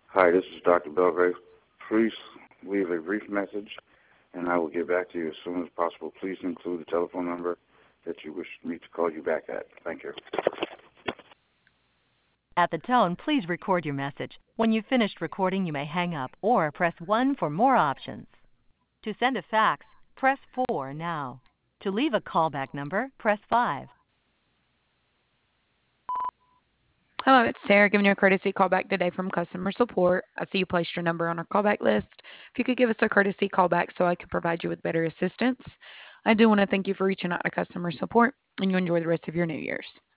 Hi, this is Dr. Belgrave. Please leave a brief message, and I will get back to you as soon as possible. Please include the telephone number that you wish me to call you back at. Thank you. At the tone, please record your message. When you've finished recording, you may hang up or press 1 for more options. To send a fax, press 4 now. To leave a callback number, press 5. Hello, it's Sarah giving you a courtesy callback today from customer support. I see you placed your number on our callback list. If you could give us a courtesy callback so I can provide you with better assistance. I do want to thank you for reaching out to customer support, and you enjoy the rest of your New Year's.